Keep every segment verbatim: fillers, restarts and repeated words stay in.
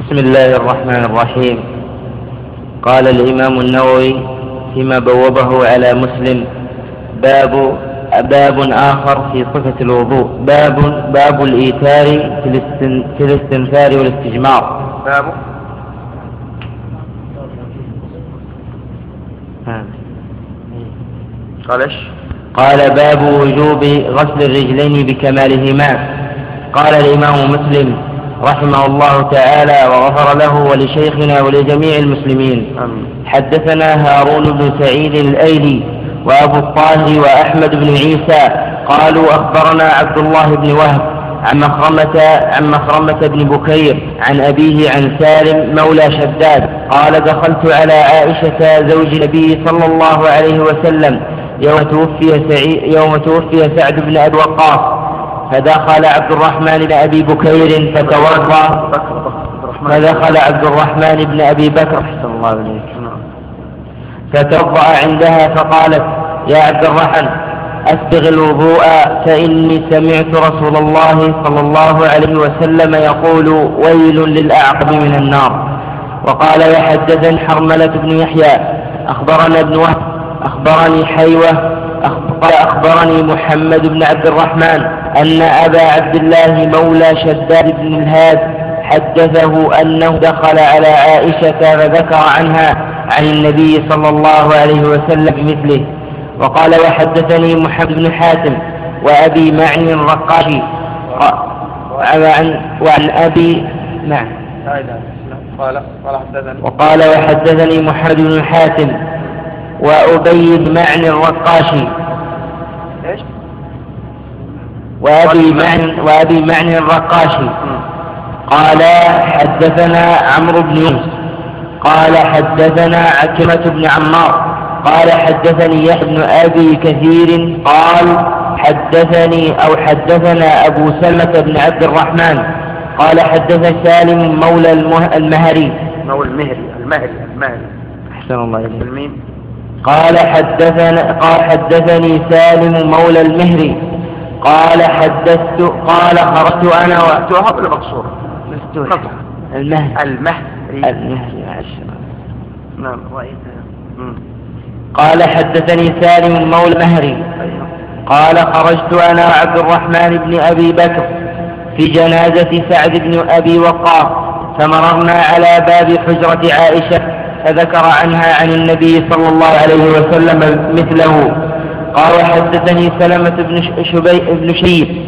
بسم الله الرحمن الرحيم. قال الإمام النووي فيما بوبه على مسلم: باب باب آخر في صفة الوضوء، باب باب الإيتار في الاستنثار والاستجمار. باب قالش قال باب وجوب غسل الرجلين بكمالهما. قال الإمام مسلم رحمه الله تعالى وغفر له ولشيخنا ولجميع المسلمين: حدثنا هارون بن سعيد الأيلي وأبو الطاهر وأحمد بن عيسى قالوا أخبرنا عبد الله بن وهب عن مخرمة, عن مخرمة بن بكير عن أبيه عن سالم مولى شداد قال: دخلت على عائشة زوج النبي صلى الله عليه وسلم يوم توفي, سعي يوم توفي سعد بن أبي وقاص، فدخل عبد الرحمن بن أبي بكير فتوضأ فدخل عبد الرحمن بن أبي بكر الله عليه فتوضأ عندها فقالت: يا عبد الرحمن أسبغ الوضوء فإني سمعت رسول الله صلى الله عليه وسلم يقول: ويل للأعقاب من النار. وقال: وحدثني حرملة بن يحيى أخبرنا ابن وهب أخبرني حيوة قال: أخبرني محمد بن عبد الرحمن أن أبا عبد الله مولى شداد بن الهاد حدثه أنه دخل على عائشة فذكر عنها عن النبي صلى الله عليه وسلم بمثله. وقال: وحدثني محمد بن حاتم وأبي معن الرقاشي وعن, وعن أبي نعم وقال: وحدثني محمد بن حاتم وأبي معن الرقاشي وأبي معن وأبي معن الرقاشي قال: حدثنا عمرو بن يونس قال: حدثنا عكرمة بن عمار قال: حدثني يحيى بن أبي كثير قال: حدثني أو حدثنا أبو سلمة بن عبد الرحمن قال: حدث سالم مولى المهري مولى المهري المهري المهري أحسن الله إليك. قال: حدثنا قال حدثني سالم مولى المهري قال: حدثت قال: خرجت أنا وأتوها بالمقصور المهري المهري المهري نعم. قال: حدثني سالم مولى المهري قال: خرجت أنا وعبد الرحمن بن أبي بكر في جنازة سعد بن أبي وقاص، فمررنا على باب حجرة عائشة فذكر عنها عن النبي صلى الله عليه وسلم مثله. قال: حدثني سلمة بن شبي بن شيب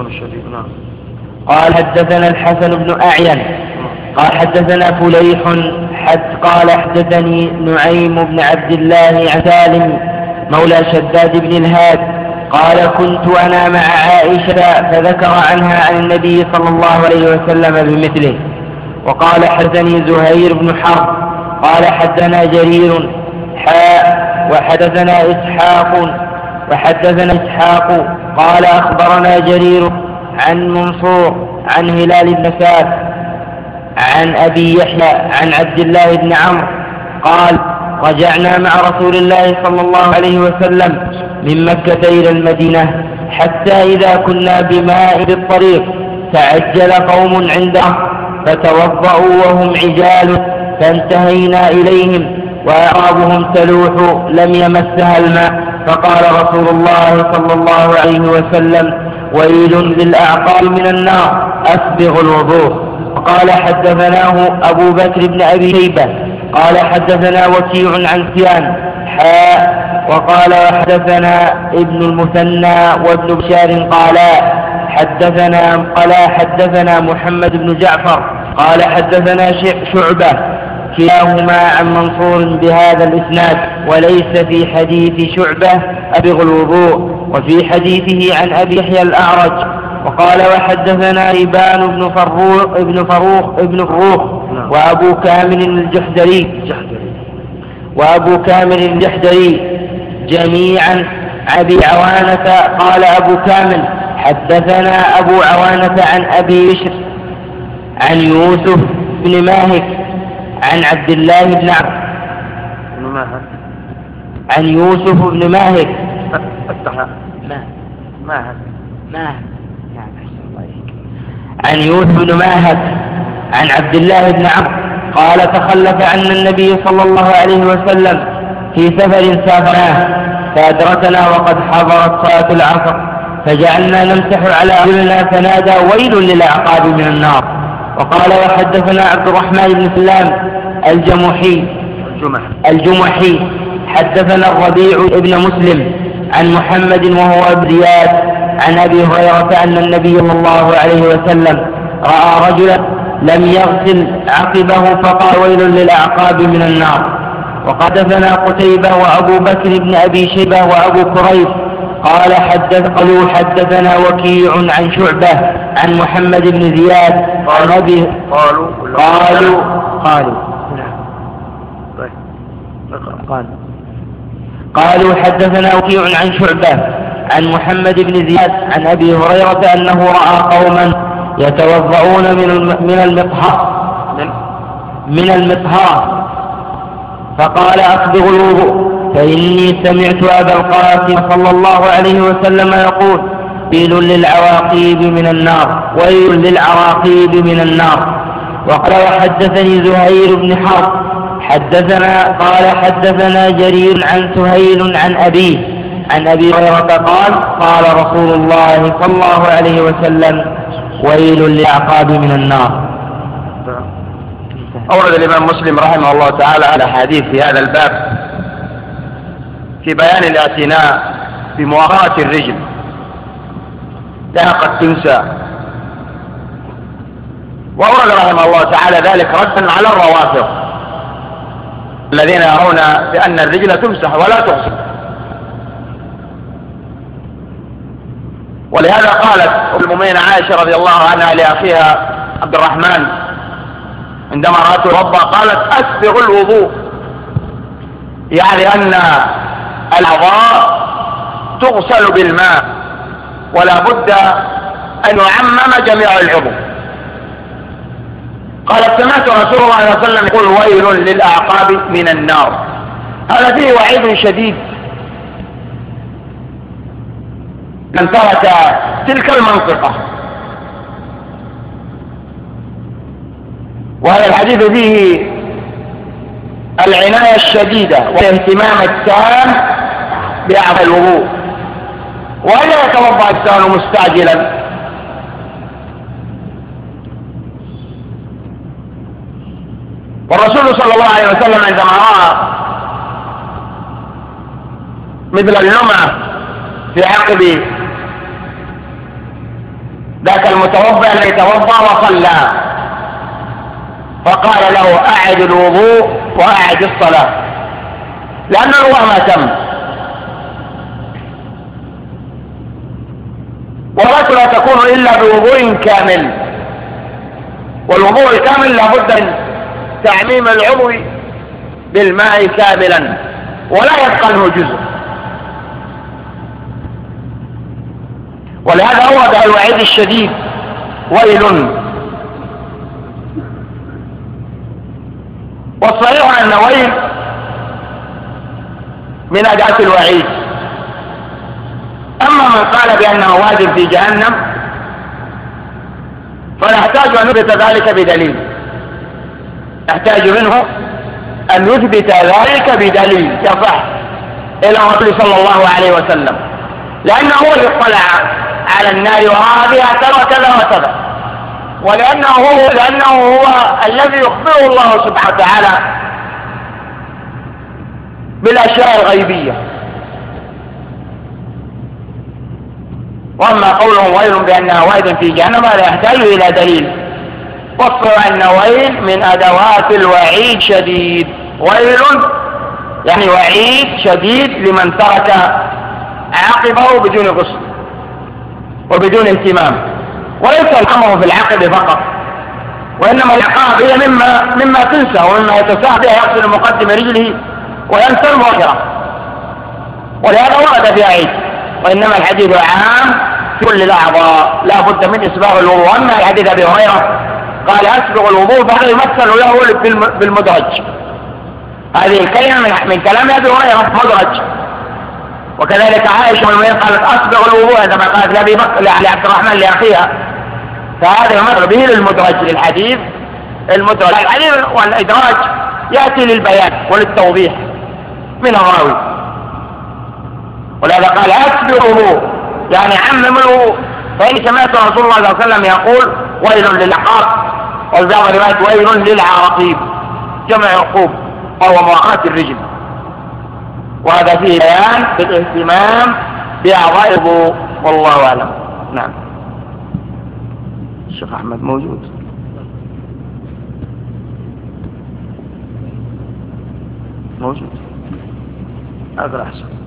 قال: حدثنا الحسن بن أعين قال: حدثنا فليح حد قال: حدثني نعيم بن عبد الله عن سالم مولى شداد بن الهاد قال: كنت أنا مع عائشة فذكر عنها عن النبي صلى الله عليه وسلم بمثله. وقال: حدثني زهير بن حرب قال: حدثنا جرير حاء وحدثنا إسحاق وحدثنا إسحاق قال: أخبرنا جرير عن منصور عن هلال بن سعد عن أبي يحيى عن عبد الله بن عمرو قال: رجعنا مع رسول الله صلى الله عليه وسلم من مكة إلى المدينة حتى إذا كنا بماء بالطريق تعجل قوم عندهم فتوضأوا وهم عجال، فانتهينا إليهم وأعرابهم تلوح لم يمسها الماء، فقال رسول الله صلى الله عليه وسلم: ويل للأعقاب من النار، أسبغ الوضوء. وقال: حدثناه أبو بكر بن أبي شيبة قال: حدثنا وكيع عن سفيان حاء وقال: وحدثنا ابن المثنى وابن بشار قالا حدثنا قال حدثنا محمد بن جعفر قال: حدثنا شعبة كلاهما عن منصور بهذا الإسناد، وليس في حديث شعبة أبغ الوضوء، وفي حديثه عن أبي يحيى الأعرج. وقال: وحدثنا ريبان بن فروخ ابن فروخ ابن فروخ وأبو كامل الجحدري وأبو كامل الجحدري جميعا أبي عوانة. قال أبو كامل: حدثنا أبو عوانة عن أبي بشر عن يوسف بن ماهك عن عبد الله بن عمرو عن يوسف بن ماهك ماهك عن يوسف بن ماهك عن عبد الله بن عمرو قال تخلف عنا النبي صلى الله عليه وسلم في سفر سافرناه فأدركنا وقد حضرت صلاة العصر فجعلنا نمسح على أرجلنا فنادى ويل للأعقاب من النار. وقال وحدثنا عبد الرحمن بن سلام الجمحي الجمحي حدثنا الربيع بن مسلم عن محمد وهو ابن زياد عن أبي هريرة أن النبي صلى الله عليه وسلم رأى رجلا لم يغسل عقبه فقال ويل للأعقاب من النار. وحدثنا قتيبة وأبو بكر بن أبي شيبة وأبو كريب قال حدث قالوا حدثنا وكيع عن شعبة عن محمد بن زياد عن أبي قالوا قالوا قالوا قالوا قالوا حدثنا وكيع عن شعبة عن محمد بن زياد عن أبي هريرة أنه رأى قوما يتوضعون من المطهر من المطهر فقال أصبغوا الوضوء فإني سمعت أبا القاسم صلى الله عليه وسلم يقول ويل للعواقيب من النار ويل للعراقيب من النار. وقال وحدثني زهير بن حرب حدثنا قال حدثنا جرير عن سهيل عن أبيه عن أبي هريرة قال قال رسول الله صلى الله عليه وسلم ويل للعقاب من النار. أورد الإمام مسلم رحمه الله تعالى على حديث في هذا الباب في بيان الاعتناء بمواراة الرجل لها قد تنسى، وأورد رحمه الله تعالى ذلك ردا على الروافض الذين يرون بأن الرجل تمسح ولا تغسل. ولهذا قالت أم المؤمنين عائشة رضي الله عنها لأخيها عبد الرحمن عندما رأته يتوضأ قالت أسبغ الوضوء، يعني أن الأعضاء تغسل بالماء ولا بد أن يعمم جميع العضو. قالت سمعت رسول الله صلى الله عليه وسلم يقول ويل للأعقاب من النار. هذا فيه وعيد شديد من ترك تلك المنطقة، وهذا الحديث فيه العناية الشديدة والاهتمام التام بأعضاء الوضوء، ولا يتوضأ الإنسان مستعجلا. والرسول صلى الله عليه وسلم عندما رأى مثل اللمعة في عقب ذاك المتوضأ الذي توضأ وصلى فقال له أعد الوضوء وأعد الصلاة، لأن الوضوء ما تم، والصلاة لا تكون إلا بوضوء كامل، والوضوء الكامل لابد من تعميم العضو بالماء كاملا ولا يبقى منه جزء. ولهذا أورد الوعيد الشديد ويل. والصحيح أن ويل من أداة الوعيد. أما من قال بأنه واد في جهنم فنحتاج أن نثبت ذلك بدليل، نحتاج منه أن نثبت ذلك بدليل يصح إلى الرسول صلى الله عليه وسلم، لأنه هو اطلع على النار وهذه كذا وكذا وكذا، ولأنه هو لأنه هو الذي يخبره الله سبحانه وتعالى بالأشياء الغيبية. وأما قولهم ويل بأنها ويل في جهنم لا يحتاج إلى دليل، وصفوا أن ويل من أدوات الوعيد شديد. ويل يعني وعيد شديد لمن ترك عاقبه بدون غسل وبدون اهتمام. وليس الأمر في العقب فقط، وإنما العقاب هي مما, مما تنسى ومما يتساهل بها يغسل مقدم رجله وينسى المؤخرة، ولهذا ورد في عيد. وإنما الحديث عام في كل الأعضاء لا بد من إسباغ الوضوء. أما الحديث أبي هريرة قال أسبغ الوضوء فهذا يمثل له بالمدرج. هذه الكلمة من كلام أبي هريرة مدرج. وكذلك عائشة من قالت أسبغ الوضوء عندما قالت لأبي بكر لعبد الرحمن لأخيها، فهذا يمثل به للمدرج للحديث المدرج. العليل والإدراج يأتي للبيان وللتوضيح من الراوي، ولهذا قال أكبره يعني عممه. فإن سمعت رسول الله صلى الله عليه وسلم يقول ويل للعقار، وفي بعض الروايات ويل للعراقيب، جمع عقوب وهو مؤاخاة الرجل. وهذا فيه بيان بالاهتمام بأعضاء الوضوء والله أعلم. نعم. الشيخ أحمد موجود؟ موجود. هذا أحسن.